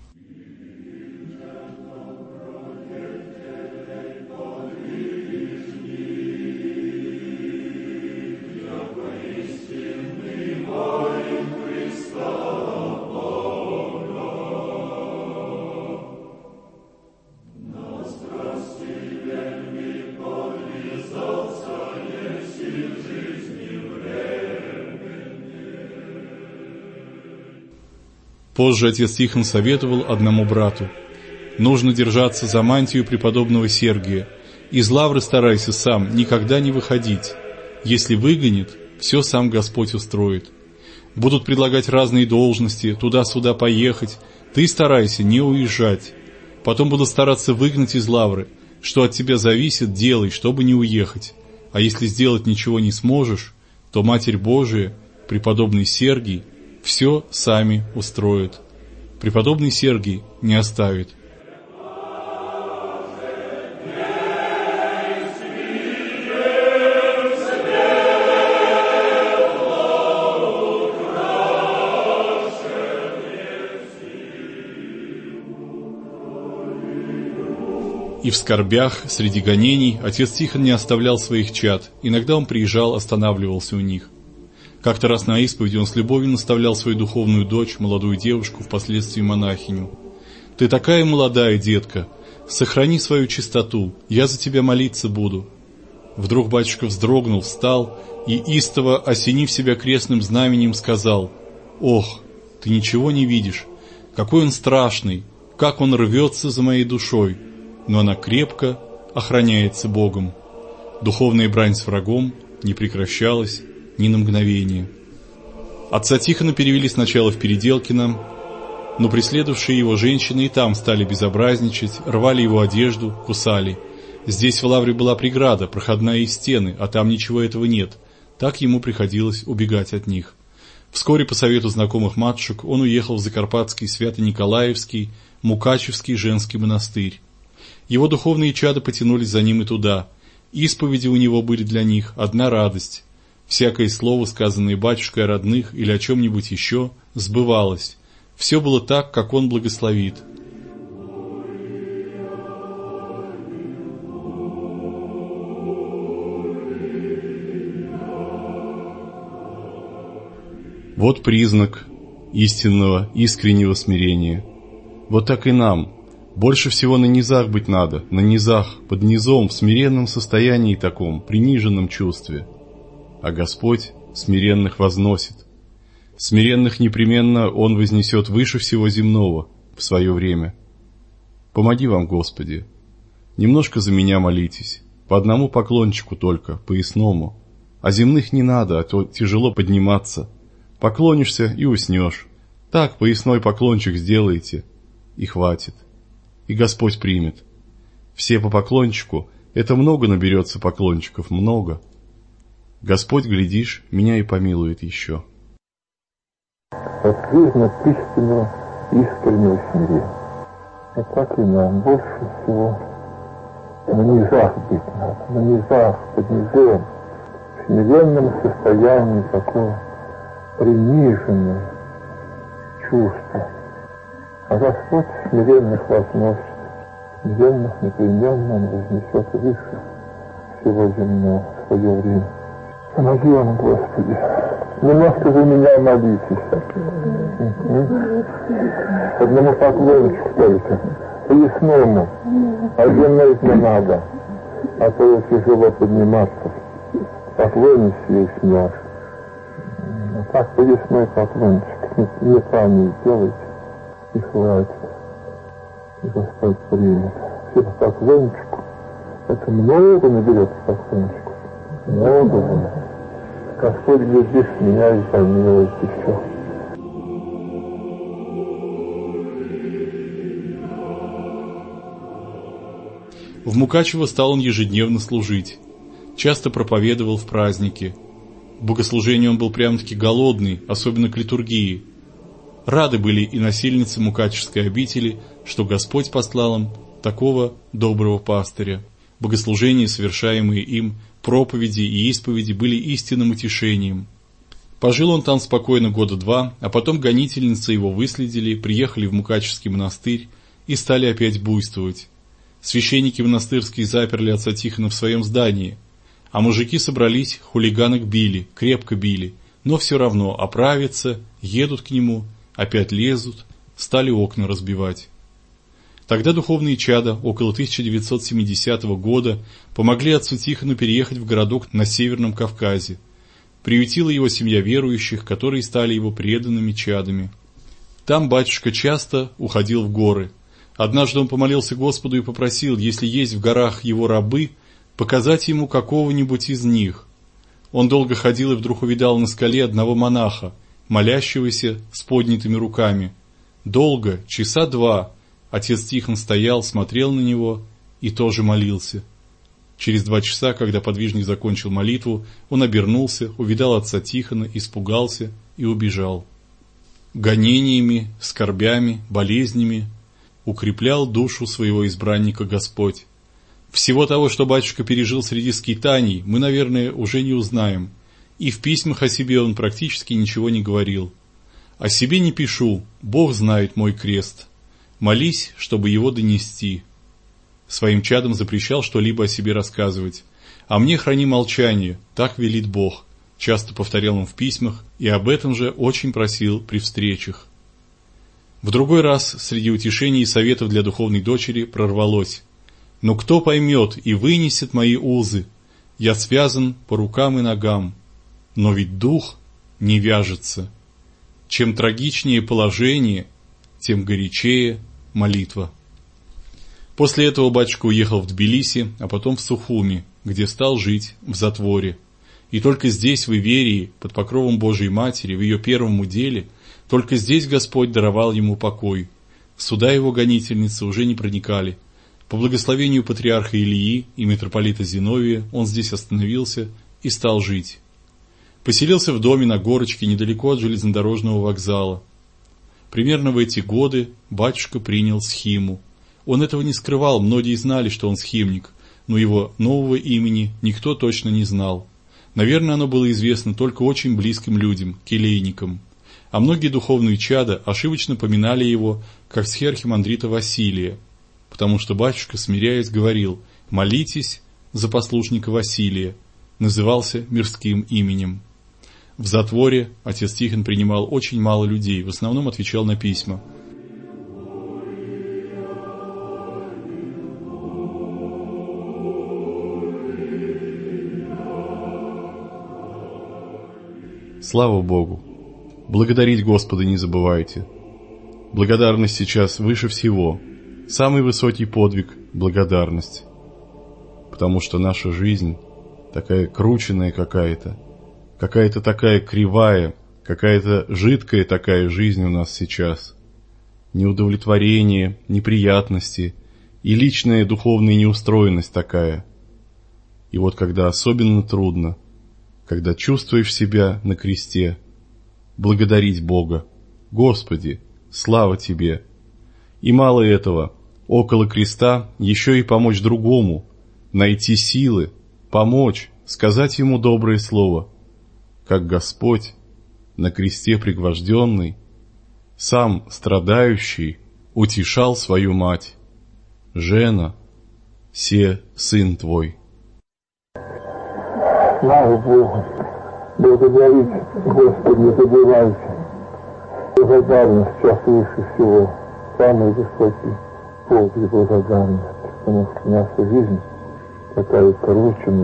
Позже отец Тихон советовал одному брату: нужно держаться за мантию преподобного Сергия. Из лавры старайся сам никогда не выходить. Если выгонит, все сам Господь устроит. Будут предлагать разные должности, туда-сюда поехать. Ты старайся не уезжать. Потом будут стараться выгнать из лавры. Что от тебя зависит, делай, чтобы не уехать. А если сделать ничего не сможешь, то Матерь Божия, преподобный Сергий, все сами устроят. Преподобный Сергий не оставит. И в скорбях, среди гонений, отец Тихон не оставлял своих чад. Иногда он приезжал, останавливался у них. Как-то раз на исповеди он с любовью наставлял свою духовную дочь, молодую девушку, впоследствии монахиню. «Ты такая молодая, детка, сохрани свою чистоту, я за тебя молиться буду». Вдруг батюшка вздрогнул, встал и, истово осенив себя крестным знаменем, сказал: «Ох, ты ничего не видишь, какой он страшный, как он рвется за моей душой, но она крепко охраняется Богом». Духовная брань с врагом не прекращалась ни на мгновение. Отца Тихона перевели сначала в Переделкино, но преследовавшие его женщины и там стали безобразничать, рвали его одежду, кусали. Здесь в лавре была преграда, проходная из стены, а там ничего этого нет. Так ему приходилось убегать от них. Вскоре по совету знакомых матушек он уехал в Закарпатский Свято-Николаевский, Мукачевский женский монастырь. Его духовные чада потянулись за ним и туда. Исповеди у него были для них одна радость. Всякое слово, сказанное батюшкой о родных или о чем-нибудь еще, сбывалось. Все было так, как он благословит. Вот признак истинного, искреннего смирения. Вот так и нам. Больше всего на низах быть надо, на низах, под низом, в смиренном состоянии таком, приниженном чувстве. А Господь смиренных возносит. Смиренных непременно Он вознесет выше всего земного в свое время. Помоги вам, Господи. Немножко за меня молитесь, по одному поклончику только, поясному. А земных не надо, а то тяжело подниматься. Поклонишься и уснешь. Так поясной поклончик сделаете, и хватит. И Господь примет. Все по поклончику, это много наберется поклончиков, много. Господь, глядишь, меня и помилует еще. Признак истинного, искреннего смирения. И так и нам больше всего на низах быть надо, на низах, под низом, в смиренном состоянии такого приниженное чувство. А Господь смиренных возносит, смиренных непременно Он вознесет выше всего земного в свое время. Помоги вам, Господи. Немножко за меня молитесь. Одному поклончику только, поясному, а земной не надо, а то тяжело подниматься. Поклонись и уснешь. Так поясной поклончик, неправильно делайте, и хватит. И Господь примет. Все по поклончику, это много наберется поклончику. Много. Господь, глядишь, меня и помилует еще. В Мукачево стал он ежедневно служить. Часто проповедовал в праздники. К богослужению он был прямо-таки голодный, особенно к литургии. Рады были и насельницы Мукачевской обители, что Господь послал им такого доброго пастыря. Богослужения, совершаемые им, проповеди и исповеди были истинным утешением. Пожил он там спокойно 2 года, а потом гонительницы его выследили, приехали в Мукачевский монастырь и стали опять буйствовать. Священники монастырские заперли отца Тихона в своем здании, а мужики собрались, хулиганок били, крепко били, но все равно оправятся, едут к нему, опять лезут, стали окна разбивать. Тогда духовные чада около 1970 года помогли отцу Тихону переехать в городок на Северном Кавказе. Приютила его семья верующих, которые стали его преданными чадами. Там батюшка часто уходил в горы. Однажды он помолился Господу и попросил, если есть в горах его рабы, показать ему какого-нибудь из них. Он долго ходил и вдруг увидал на скале одного монаха, молящегося с поднятыми руками. Долго, 2 часа, отец Тихон стоял, смотрел на него и тоже молился. Через 2 часа, когда подвижник закончил молитву, он обернулся, увидал отца Тихона, испугался и убежал. Гонениями, скорбями, болезнями укреплял душу своего избранника Господь. Всего того, что батюшка пережил среди скитаний, мы, наверное, уже не узнаем, и в письмах о себе он практически ничего не говорил. «О себе не пишу, Бог знает мой крест. Молись, чтобы его донести». Своим чадам запрещал что-либо о себе рассказывать. «А мне храни молчание, так велит Бог», часто повторял он в письмах, и об этом же очень просил при встречах. В другой раз среди утешений и советов для духовной дочери прорвалось: «Но кто поймет и вынесет мои узы? Я связан по рукам и ногам, но ведь дух не вяжется. Чем трагичнее положение, тем горячее молитва. После этого батюшка уехал в Тбилиси, а потом в Сухуми, где стал жить в затворе. И только здесь, в Иверии, под покровом Божией Матери, в ее первом уделе, только здесь Господь даровал ему покой. Сюда его гонительницы уже не проникали. По благословению патриарха Илии и митрополита Зиновия он здесь остановился и стал жить. Поселился в доме на горочке недалеко от железнодорожного вокзала. Примерно в эти годы батюшка принял схиму. Он этого не скрывал, многие знали, что он схимник, но его нового имени никто точно не знал. Наверное, оно было известно только очень близким людям, келейникам. А многие духовные чада ошибочно поминали его как схиархимандрита Василия, потому что батюшка, смиряясь, говорил: «Молитесь за послушника Василия», назывался мирским именем. В затворе отец Тихон принимал очень мало людей, в основном отвечал на письма. Слава Богу! Благодарить Господа не забывайте. Благодарность сейчас выше всего. Самый высокий подвиг – благодарность. Потому что наша жизнь такая крученная какая-то такая кривая, какая-то жидкая такая жизнь у нас сейчас. Неудовлетворение, неприятности и личная духовная неустроенность такая. И вот когда особенно трудно, когда чувствуешь себя на кресте, благодарить Бога: «Господи, слава Тебе!» И мало этого, около креста еще и помочь другому, найти силы, помочь, сказать ему доброе слово, как Господь, на кресте пригвожденный, сам страдающий, утешал свою мать: «Жена, се сын твой». Слава Богу! Благодарить Господа не забывайте. Благодарность сейчас выше всего. Самый высокий подвиг благодарности. Потому что наша жизнь такая короченная,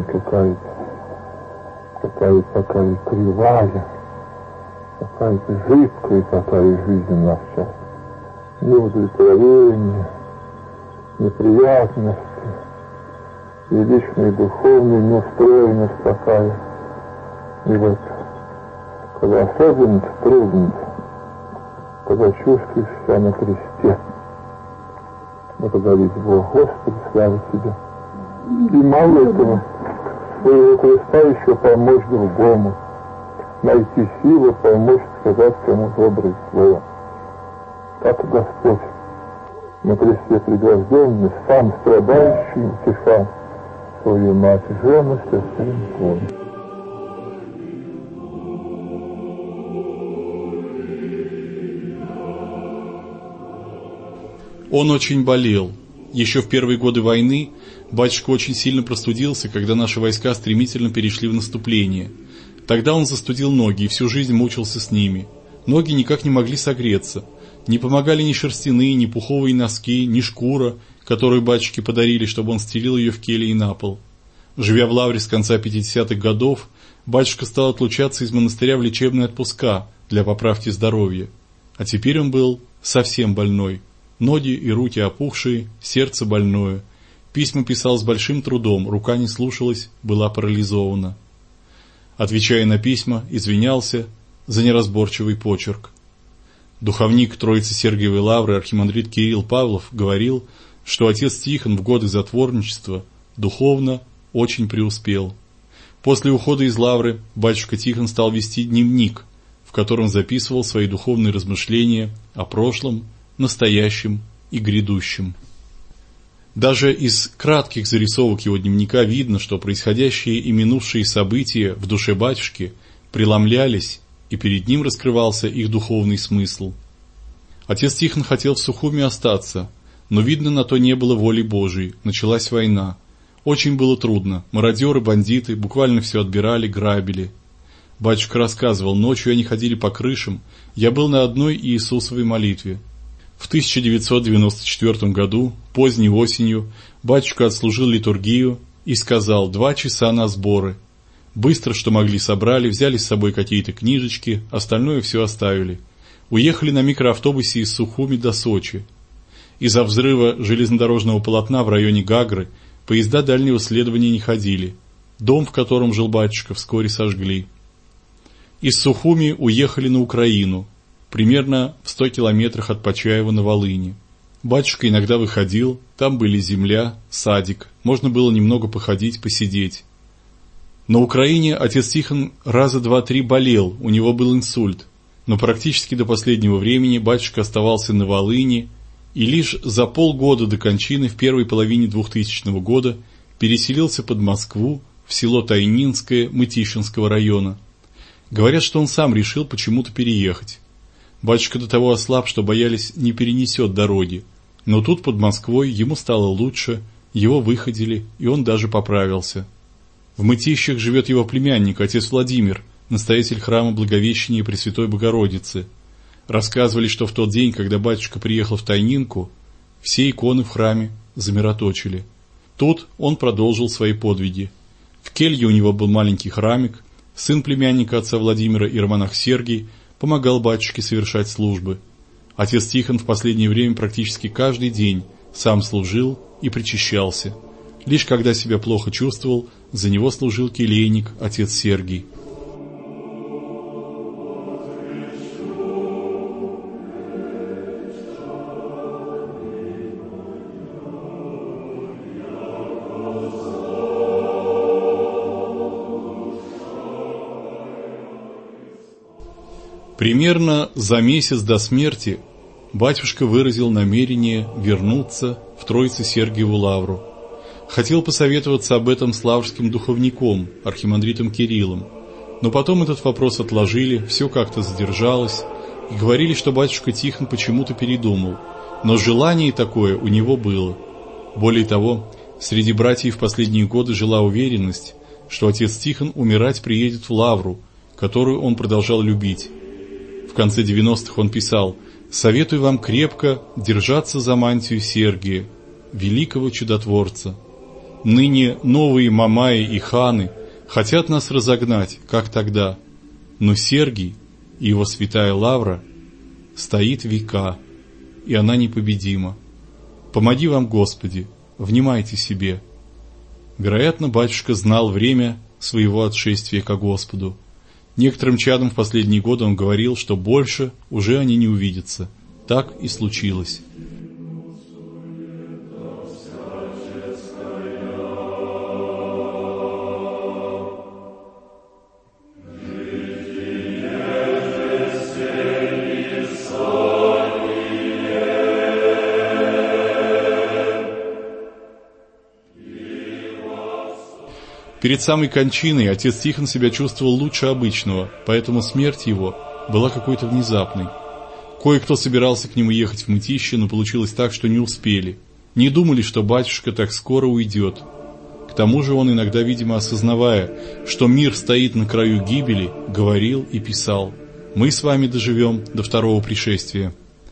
такая кривая, какая-то жидкая такая жизнь у нас сейчас. Неудовлетворение, неприятности, и личная духовная неустроенность такая. И вот, когда особенно трудно, когда чувствуешь себя на кресте, благодарить Бога: «Господи, слава Тебе!» И мало этого, своего креста еще помочь другому, найти силу, помочь сказать кому доброе слово. Так и Господь на кресте пригвожденный, сам страдающий, утешал свою мать: «Жена, сын твой». Он очень болел. Еще в первые годы войны батюшка очень сильно простудился, когда наши войска стремительно перешли в наступление. Тогда он застудил ноги и всю жизнь мучился с ними. Ноги никак не могли согреться. Не помогали ни шерстяные, ни пуховые носки, ни шкура, которую батюшке подарили, чтобы он стелил ее в келье и на пол. Живя в Лавре с конца 50-х годов, батюшка стал отлучаться из монастыря в лечебные отпуска для поправки здоровья. А теперь он был совсем больной. Ноги и руки опухшие, сердце больное. Письма писал с большим трудом, рука не слушалась, была парализована. Отвечая на письма, извинялся за неразборчивый почерк. Духовник Троицы Сергиевой Лавры архимандрит Кирилл Павлов говорил, что отец Тихон в годы затворничества духовно очень преуспел. После ухода из Лавры батюшка Тихон стал вести дневник, в котором записывал свои духовные размышления о прошлом, настоящем и грядущем. Даже из кратких зарисовок его дневника видно, что происходящие и минувшие события в душе батюшки преломлялись, и перед ним раскрывался их духовный смысл. Отец Тихон хотел в Сухуми остаться, но, видно, на то не было воли Божией, началась война. Очень было трудно, мародеры, бандиты буквально все отбирали, грабили. Батюшка рассказывал: ночью они ходили по крышам, я был на одной Иисусовой молитве. В 1994 году, поздней осенью, батюшка отслужил литургию и сказал: 2 часа на сборы. Быстро, что могли, собрали, взяли с собой какие-то книжечки, остальное все оставили. Уехали на микроавтобусе из Сухуми до Сочи. Из-за взрыва железнодорожного полотна в районе Гагры поезда дальнего следования не ходили. Дом, в котором жил батюшка, вскоре сожгли. Из Сухуми уехали на Украину, примерно в 100 километрах от Почаева на Волыни. Батюшка иногда выходил, там были земля, садик, можно было немного походить, посидеть. На Украине отец Тихон раза 2-3 болел, у него был инсульт, но практически до последнего времени батюшка оставался на Волыни и лишь за полгода до кончины в первой половине 2000 года переселился под Москву в село Тайнинское Мытищинского района. Говорят, что он сам решил почему-то переехать. Батюшка до того ослаб, что боялись, не перенесет дороги, но тут под Москвой ему стало лучше, его выходили, и он даже поправился. В Мытищах живет его племянник, отец Владимир, настоятель храма Благовещения Пресвятой Богородицы. Рассказывали, что в тот день, когда батюшка приехал в Тайнинку, все иконы в храме замироточили. Тут он продолжил свои подвиги. В келье у него был маленький храмик, сын племянника отца Владимира, иеромонах Сергий, помогал батюшке совершать службы. Отец Тихон в последнее время практически каждый день сам служил и причащался. Лишь когда себя плохо чувствовал, за него служил келейник, отец Сергий. Примерно за месяц до смерти батюшка выразил намерение вернуться в Троице-Сергиеву лавру. Хотел посоветоваться об этом с лаврским духовником, архимандритом Кириллом, но потом этот вопрос отложили, все как-то задержалось, и говорили, что батюшка Тихон почему-то передумал, но желание такое у него было. Более того, среди братьев в последние годы жила уверенность, что отец Тихон умирать приедет в лавру, которую он продолжал любить. В конце 90-х он писал: «Советую вам крепко держаться за мантию Сергия, великого чудотворца. Ныне новые мамаи и ханы хотят нас разогнать, как тогда, но Сергий и его святая лавра стоит века, и она непобедима. Помоги вам, Господи, внимайте себе». Вероятно, батюшка знал время своего отшествия ко Господу. Некоторым чадам в последние годы он говорил, что больше уже они не увидятся. Так и случилось. Перед самой кончиной отец Тихон себя чувствовал лучше обычного, поэтому смерть его была какой-то внезапной. Кое-кто собирался к нему ехать в Мытищи, но получилось так, что не успели. Не думали, что батюшка так скоро уйдет. К тому же он иногда, видимо, осознавая, что мир стоит на краю гибели, говорил и писал: «Мы с вами доживем до второго пришествия».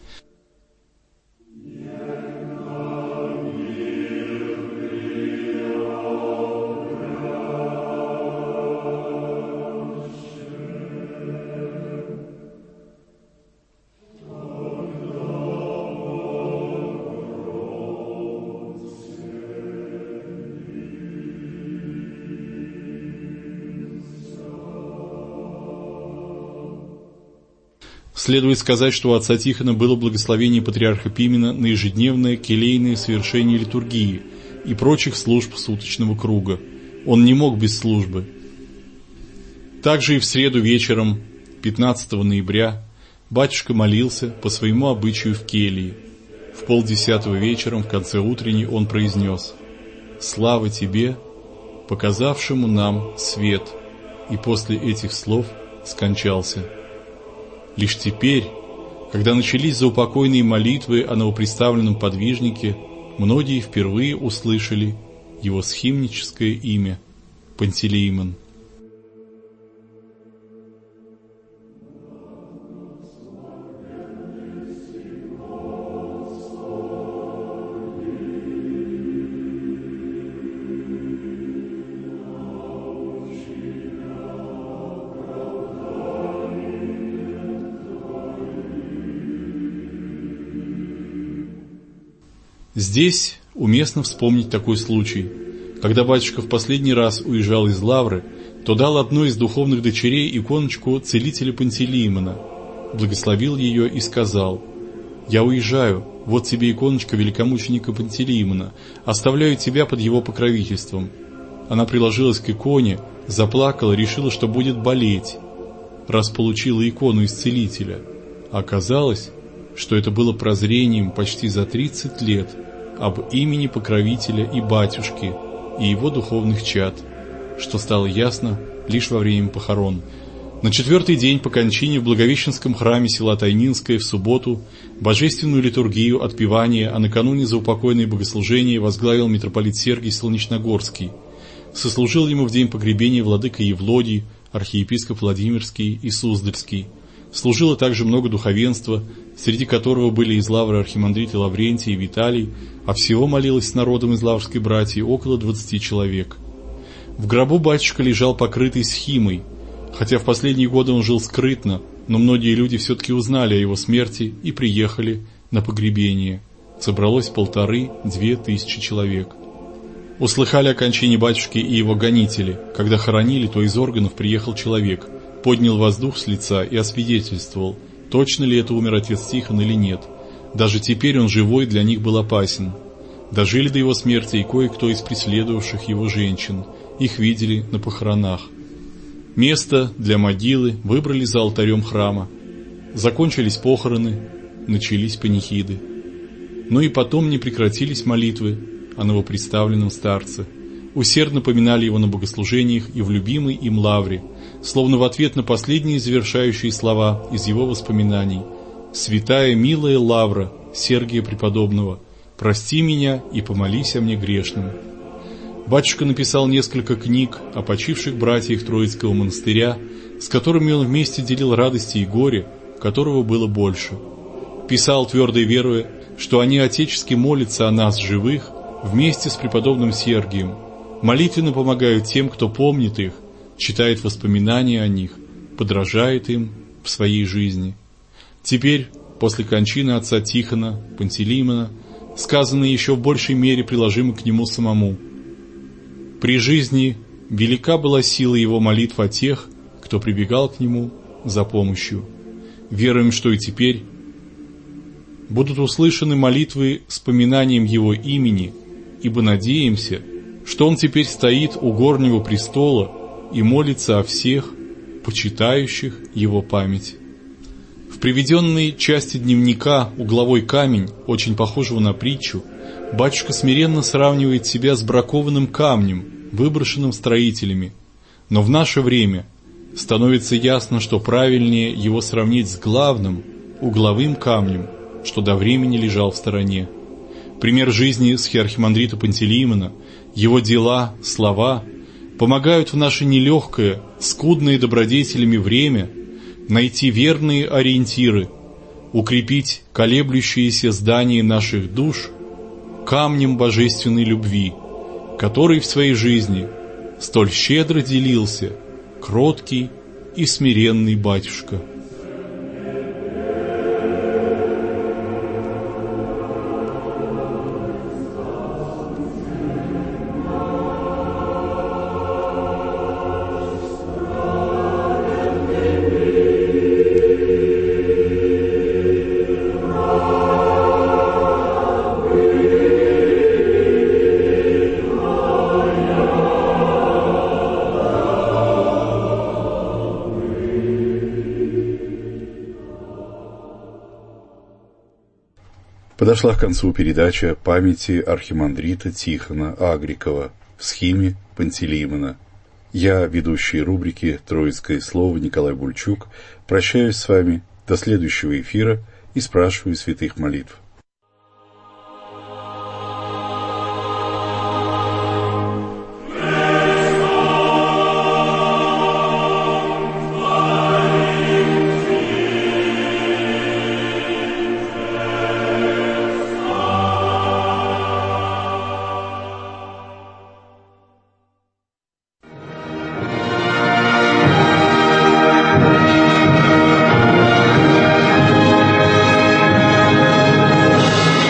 Следует сказать, что у отца Тихона было благословение патриарха Пимена на ежедневное келейное совершение литургии и прочих служб суточного круга. Он не мог без службы. Также и в среду вечером, 15 ноября, батюшка молился по своему обычаю в келье. В 9:30 вечером, в конце утренней, он произнес: «Слава тебе, показавшему нам свет», и после этих слов скончался. Лишь теперь, когда начались заупокойные молитвы о новоприставленном подвижнике, многие впервые услышали его схимническое имя – Пантелеимон. Здесь уместно вспомнить такой случай. Когда батюшка в последний раз уезжал из Лавры, то дал одной из духовных дочерей иконочку целителя Пантелеимона, благословил ее и сказал: «Я уезжаю, вот тебе иконочка великомученика Пантелеимона, оставляю тебя под его покровительством». Она приложилась к иконе, заплакала, решила, что будет болеть, раз получила икону исцелителя. А оказалось, что это было прозрением почти за 30 лет об имени покровителя и батюшки, и его духовных чад, что стало ясно лишь во время похорон. На 4-й день по кончине в Благовещенском храме села Тайнинское в субботу божественную литургию отпевания, а накануне заупокойное богослужение возглавил митрополит Сергий Солнечногорский. Сослужил ему в день погребения владыка Евлодий, архиепископ Владимирский и Суздальский. Служило также много духовенства, среди которого были из Лавры архимандриты Лаврентий и Виталий, а всего молилось с народом из лаврской братьи около 20 человек. В гробу батюшка лежал покрытый схимой, хотя в последние годы он жил скрытно, но многие люди все-таки узнали о его смерти и приехали на погребение. Собралось 1500–2000 тысячи человек. Услыхали о кончине батюшки и его гонители. Когда хоронили, то из органов приехал человек, поднял воздух с лица и освидетельствовал, точно ли это умер отец Тихон или нет. Даже теперь он живой для них был опасен. Дожили до его смерти и кое-кто из преследовавших его женщин. Их видели на похоронах. Место для могилы выбрали за алтарем храма. Закончились похороны, начались панихиды. Но и потом не прекратились молитвы о новопредставленном старце. Усердно поминали его на богослужениях и в любимой им лавре, словно в ответ на последние завершающие слова из его воспоминаний: «Святая милая лавра Сергия Преподобного, прости меня и помолись о мне грешным». Батюшка написал несколько книг о почивших братьях Троицкого монастыря, с которыми он вместе делил радости и горе, которого было больше. Писал, твердо веруя, что они отечески молятся о нас, живых, вместе с преподобным Сергием, молитвенно помогают тем, кто помнит их, читает воспоминания о них, подражает им в своей жизни. Теперь, после кончины отца Тихона, Пантелеимона, сказано еще в большей мере приложимо к нему самому. При жизни велика была сила его молитв о тех, кто прибегал к нему за помощью. Веруем, что и теперь будут услышаны молитвы с поминанием его имени, ибо надеемся, что он теперь стоит у горнего престола и молится о всех, почитающих его память. В приведенной части дневника «Угловой камень», очень похожего на притчу, батюшка смиренно сравнивает себя с бракованным камнем, выброшенным строителями. Но в наше время становится ясно, что правильнее его сравнить с главным, угловым камнем, что до времени лежал в стороне. Пример жизни схиархимандрита Пантелеимона, его дела, слова помогают в наше нелегкое, скудное добродетелями время найти верные ориентиры, укрепить колеблющиеся здания наших душ камнем божественной любви, который в своей жизни столь щедро делился кроткий и смиренный батюшка. Подошла к концу передача о памяти архимандрита Тихона Агрикова в схиме Пантелеимона. Я, ведущий рубрики «Троицкое слово» Николай Бульчук, прощаюсь с вами до следующего эфира и спрашиваю святых молитв.